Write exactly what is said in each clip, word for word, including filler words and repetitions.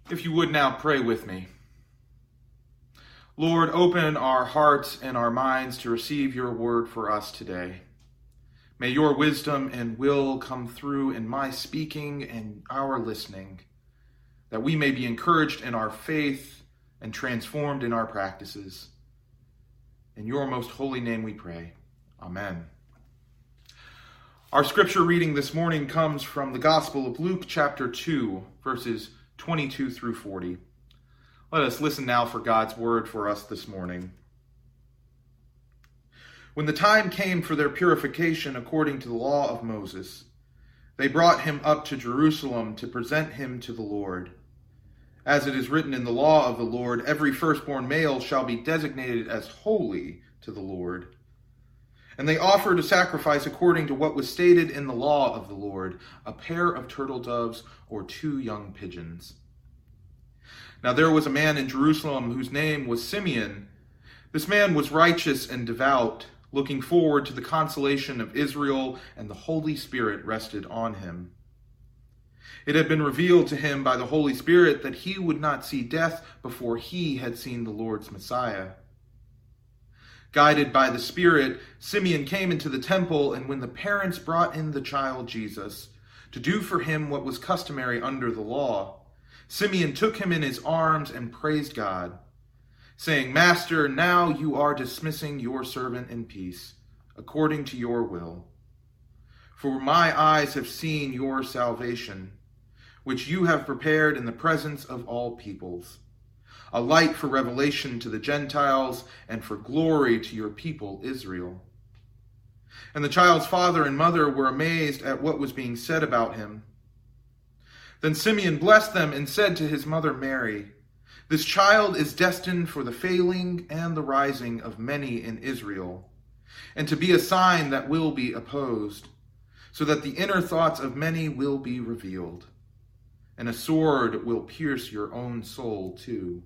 If you would now pray with me. Lord, open our hearts and our minds to receive your word for us today. May your wisdom and will come through in my speaking and our listening, that we may be encouraged in our faith and transformed in our practices. In your most holy name we pray. Amen. Our scripture reading this morning comes from the Gospel of Luke, chapter two, verses twenty-two through forty. Let us listen now for God's word for us this morning. When the time came for their purification according to the law of Moses, they brought him up to Jerusalem to present him to the Lord. As it is written in the law of the Lord, every firstborn male shall be designated as holy to the Lord. And they offered a sacrifice according to what was stated in the law of the Lord, a pair of turtle doves or two young pigeons. Now there was a man in Jerusalem whose name was Simeon. This man was righteous and devout, looking forward to the consolation of Israel, and the Holy Spirit rested on him. It had been revealed to him by the Holy Spirit that he would not see death before he had seen the Lord's Messiah. Guided by the Spirit, Simeon came into the temple, and when the parents brought in the child Jesus to do for him what was customary under the law, Simeon took him in his arms and praised God, saying, "Master, now you are dismissing your servant in peace, according to your will. For my eyes have seen your salvation, which you have prepared in the presence of all peoples, a light for revelation to the Gentiles and for glory to your people Israel." And the child's father and mother were amazed at what was being said about him. Then Simeon blessed them and said to his mother Mary, "This child is destined for the failing and the rising of many in Israel, and to be a sign that will be opposed, so that the inner thoughts of many will be revealed, and a sword will pierce your own soul too."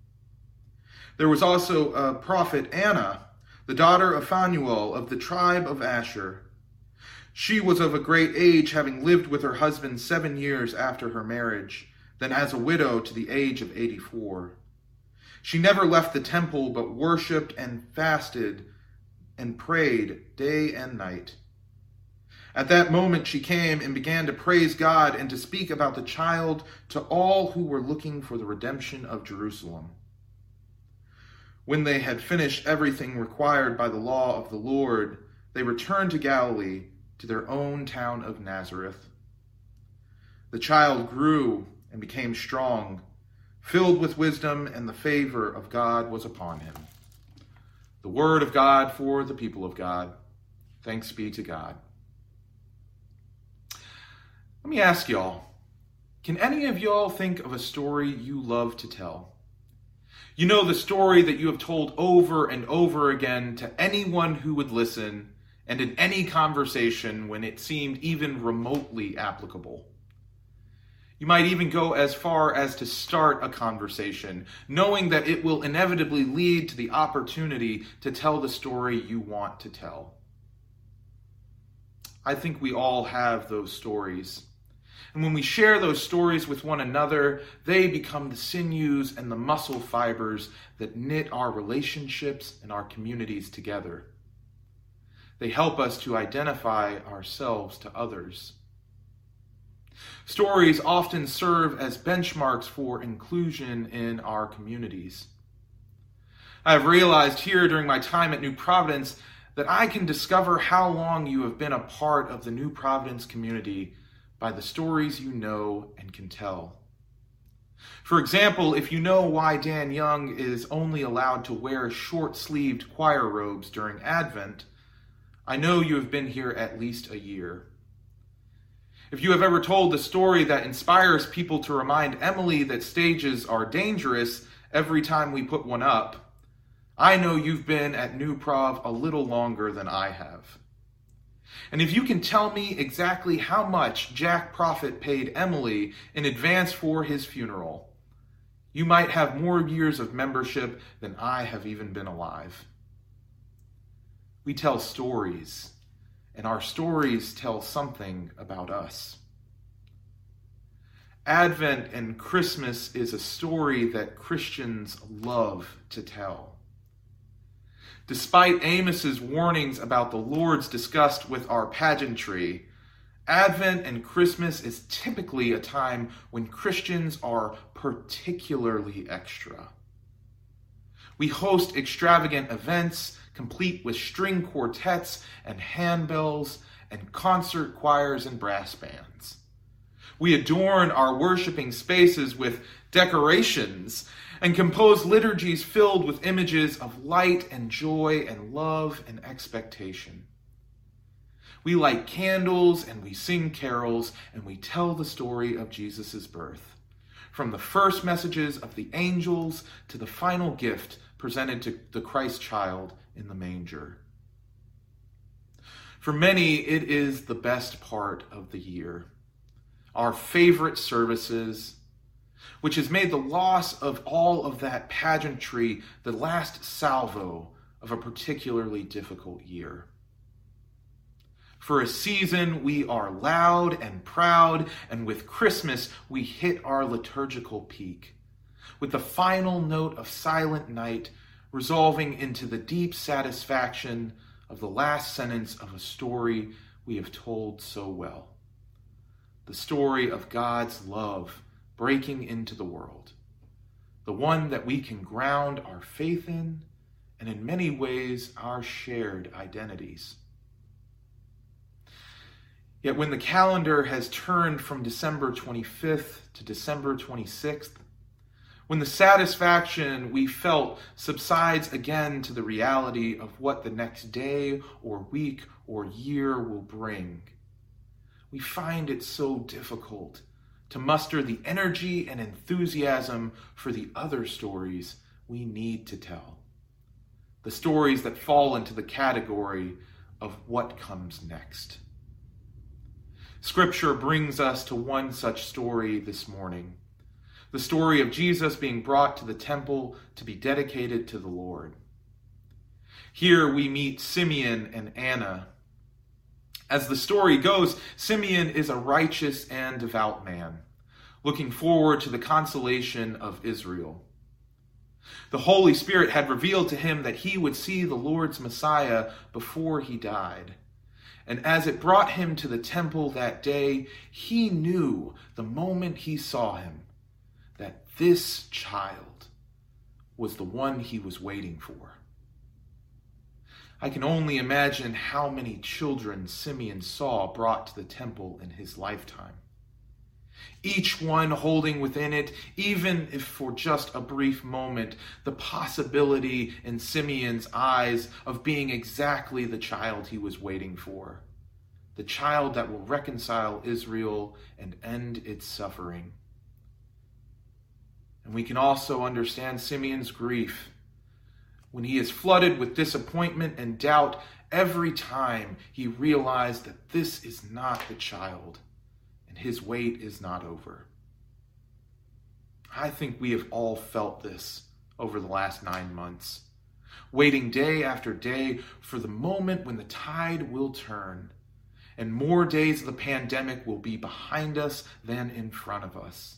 There was also a prophet, Anna, the daughter of Phanuel of the tribe of Asher. She was of a great age, having lived with her husband seven years after her marriage, then as a widow to the age of eighty-four. She never left the temple, but worshipped and fasted and prayed day and night. At that moment she came and began to praise God and to speak about the child to all who were looking for the redemption of Jerusalem. When they had finished everything required by the law of the Lord, they returned to Galilee, to their own town of Nazareth. The child grew and became strong, filled with wisdom, and the favor of God was upon him. The word of God for the people of God. Thanks be to God. Let me ask y'all, can any of y'all think of a story you love to tell? You know, the story that you have told over and over again to anyone who would listen, and in any conversation when it seemed even remotely applicable. You might even go as far as to start a conversation, knowing that it will inevitably lead to the opportunity to tell the story you want to tell. I think we all have those stories. And when we share those stories with one another, they become the sinews and the muscle fibers that knit our relationships and our communities together. They help us to identify ourselves to others. Stories often serve as benchmarks for inclusion in our communities. I have realized here during my time at New Providence that I can discover how long you have been a part of the New Providence community by the stories you know and can tell. For example, if you know why Dan Young is only allowed to wear short-sleeved choir robes during Advent, I know you have been here at least a year. If you have ever told the story that inspires people to remind Emily that stages are dangerous every time we put one up, I know you've been at New Prov a little longer than I have. And if you can tell me exactly how much Jack Prophet paid Emily in advance for his funeral, you might have more years of membership than I have even been alive. We tell stories, and our stories tell something about us. Advent and Christmas is a story that Christians love to tell. Despite Amos's warnings about the Lord's disgust with our pageantry, Advent and Christmas is typically a time when Christians are particularly extra. We host extravagant events, complete with string quartets and handbells and concert choirs and brass bands. We adorn our worshiping spaces with decorations and compose liturgies filled with images of light and joy and love and expectation. We light candles and we sing carols and we tell the story of Jesus' birth, from the first messages of the angels to the final gift presented to the Christ child in the manger. For many, it is the best part of the year, our favorite services, which has made the loss of all of that pageantry the last salvo of a particularly difficult year. For a season, we are loud and proud, and with Christmas, we hit our liturgical peak, with the final note of Silent Night resolving into the deep satisfaction of the last sentence of a story we have told so well. The story of God's love breaking into the world, the one that we can ground our faith in, and in many ways, our shared identities. Yet when the calendar has turned from December twenty-fifth to December twenty-sixth, when the satisfaction we felt subsides again to the reality of what the next day or week or year will bring, we find it so difficult to muster the energy and enthusiasm for the other stories we need to tell. The stories that fall into the category of what comes next. Scripture brings us to one such story this morning. The story of Jesus being brought to the temple to be dedicated to the Lord. Here we meet Simeon and Anna. As the story goes, Simeon is a righteous and devout man, looking forward to the consolation of Israel. The Holy Spirit had revealed to him that he would see the Lord's Messiah before he died. And as it brought him to the temple that day, he knew the moment he saw him that this child was the one he was waiting for. I can only imagine how many children Simeon saw brought to the temple in his lifetime. Each one holding within it, even if for just a brief moment, the possibility in Simeon's eyes of being exactly the child he was waiting for. The child that will reconcile Israel and end its suffering. And we can also understand Simeon's grief when he is flooded with disappointment and doubt every time he realized that this is not the child and his wait is not over. I think we have all felt this over the last nine months, waiting day after day for the moment when the tide will turn and more days of the pandemic will be behind us than in front of us.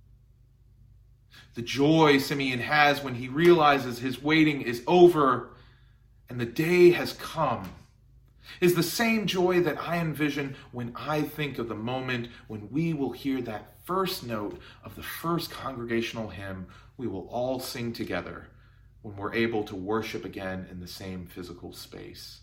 The joy Simeon has when he realizes his waiting is over and the day has come is the same joy that I envision when I think of the moment when we will hear that first note of the first congregational hymn we will all sing together when we're able to worship again in the same physical space.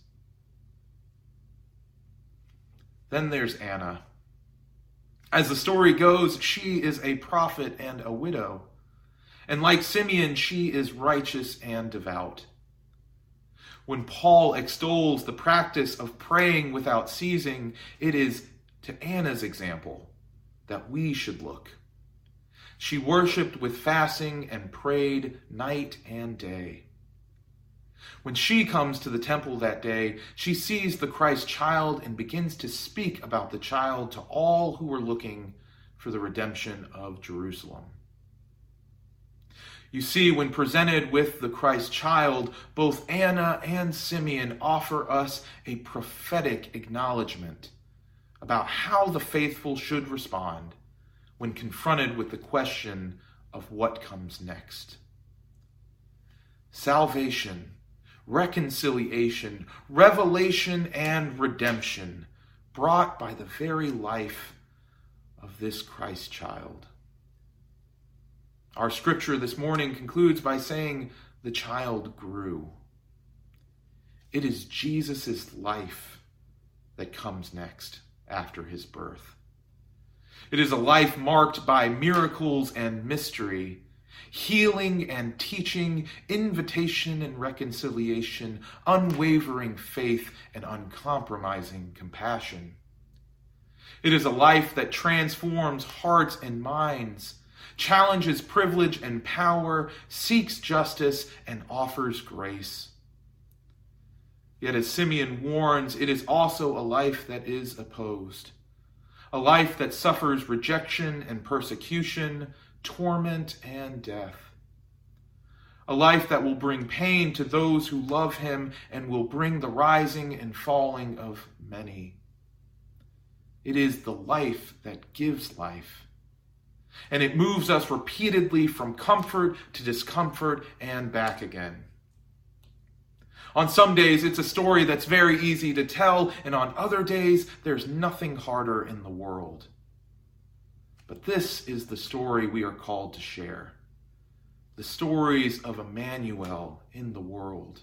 Then there's Anna. As the story goes, she is a prophet and a widow. And like Simeon, she is righteous and devout. When Paul extols the practice of praying without ceasing, it is to Anna's example that we should look. She worshiped with fasting and prayed night and day. When she comes to the temple that day, she sees the Christ child and begins to speak about the child to all who were looking for the redemption of Jerusalem. You see, when presented with the Christ child, both Anna and Simeon offer us a prophetic acknowledgement about how the faithful should respond when confronted with the question of what comes next. Salvation, reconciliation, revelation, and redemption brought by the very life of this Christ child. Our scripture this morning concludes by saying the child grew. It is Jesus' life that comes next after his birth. It is a life marked by miracles and mystery, healing and teaching, invitation and reconciliation, unwavering faith and uncompromising compassion. It is a life that transforms hearts and minds, challenges privilege and power, seeks justice, and offers grace. Yet as Simeon warns, it is also a life that is opposed, a life that suffers rejection and persecution, torment and death, a life that will bring pain to those who love him and will bring the rising and falling of many. It is the life that gives life, and it moves us repeatedly from comfort to discomfort and back again. On some days, it's a story that's very easy to tell, and on other days, there's nothing harder in the world. But this is the story we are called to share, the stories of Emmanuel in the world.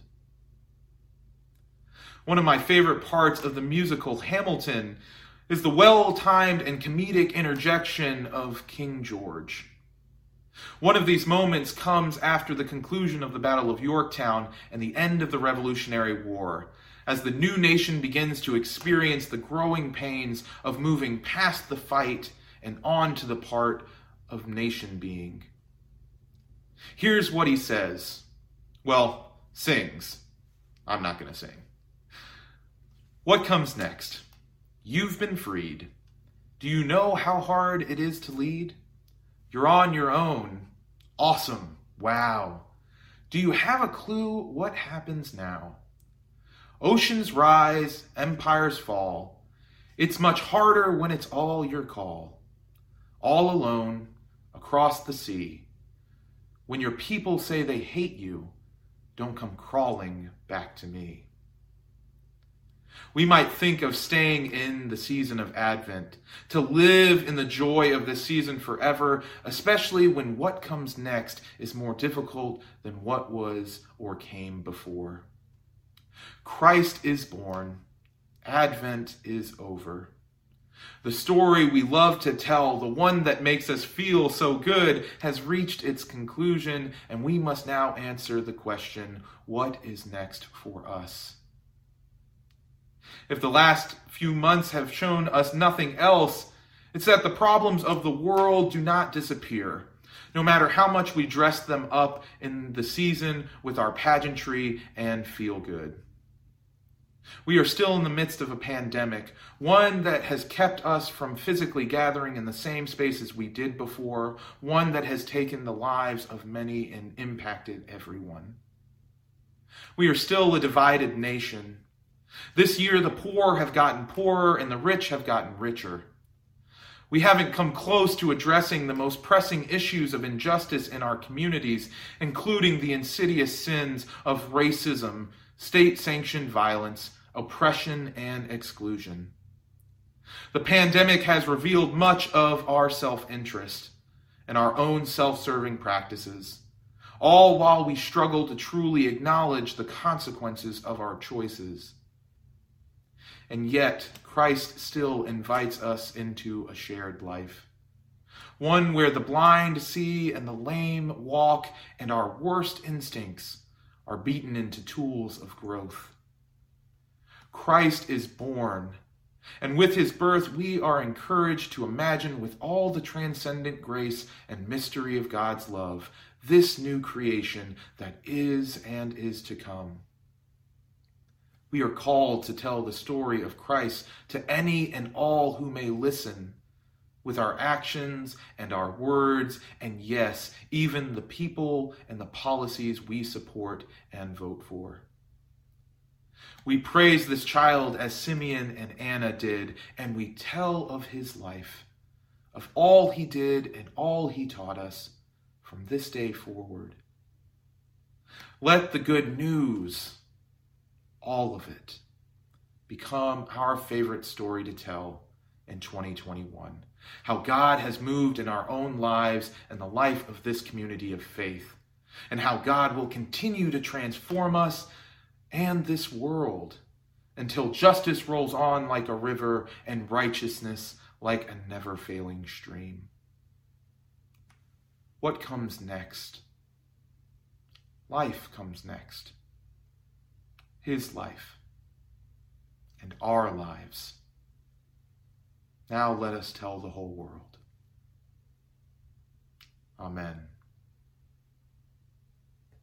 One of my favorite parts of the musical Hamilton is the well-timed and comedic interjection of King George. One of these moments comes after the conclusion of the Battle of Yorktown and the end of the Revolutionary War, as the new nation begins to experience the growing pains of moving past the fight and on to the part of nation being. Here's what he says. Well, sings. I'm not going to sing. What comes next? You've been freed. Do you know how hard it is to lead? You're on your own. Awesome. Wow. Do you have a clue what happens now? Oceans rise, empires fall. It's much harder when it's all your call. All alone, across the sea. When your people say they hate you, don't come crawling back to me. We might think of staying in the season of Advent, to live in the joy of this season forever, especially when what comes next is more difficult than what was or came before. Christ is born. Advent is over. The story we love to tell, the one that makes us feel so good, has reached its conclusion, and we must now answer the question, what is next for us? If the last few months have shown us nothing else, it's that the problems of the world do not disappear, no matter how much we dress them up in the season with our pageantry and feel good. We are still in the midst of a pandemic, one that has kept us from physically gathering in the same spaces we did before, one that has taken the lives of many and impacted everyone. We are still a divided nation. This year, the poor have gotten poorer and the rich have gotten richer. We haven't come close to addressing the most pressing issues of injustice in our communities, including the insidious sins of racism, state-sanctioned violence, oppression, and exclusion. The pandemic has revealed much of our self-interest and our own self-serving practices, all while we struggle to truly acknowledge the consequences of our choices. And yet, Christ still invites us into a shared life. One where the blind see and the lame walk and our worst instincts are beaten into tools of growth. Christ is born, and with his birth we are encouraged to imagine with all the transcendent grace and mystery of God's love, this new creation that is and is to come. We are called to tell the story of Christ to any and all who may listen, with our actions and our words, and yes, even the people and the policies we support and vote for. We praise this child as Simeon and Anna did, and we tell of his life, of all he did and all he taught us from this day forward. Let the good news, all of it, become our favorite story to tell in twenty twenty-one. How God has moved in our own lives and the life of this community of faith, and how God will continue to transform us and this world until justice rolls on like a river and righteousness like a never-failing stream. What comes next? Life comes next. His life and our lives. Now let us tell the whole world. Amen.